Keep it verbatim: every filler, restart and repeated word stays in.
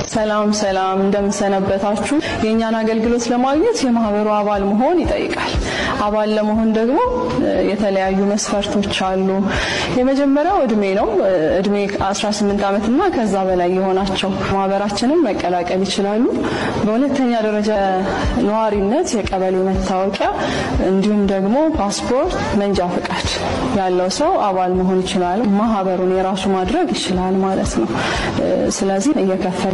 ሰላም ሰላም እንደምሰነበታችሁ የኛን አገልግሎት ለማግኘት የማህበሩ አባል መሆን ይጠይቃል አባል ለመሆን ደግሞ የተለያዩ መስፈርቶች አሉ የመጀመሪያው እድሜ ነው እድሜ አስራ ስምንት ዓመትና ከዛ በላይ የሆናቸው ማህበራችንን መቀላቀል ይችላሉ በሁለተኛ ደረጃ ነዋሪነት የቀበሌ መታወቂያ እንዲሁም ደግሞ ፓስፖርት መንጃ ፈቃድ ያለው ሰው አባል መሆን ይችላል ማህበሩን የራሱ ማድረግ ይችላል ማለት ነው ስለዚህ እየከፈለ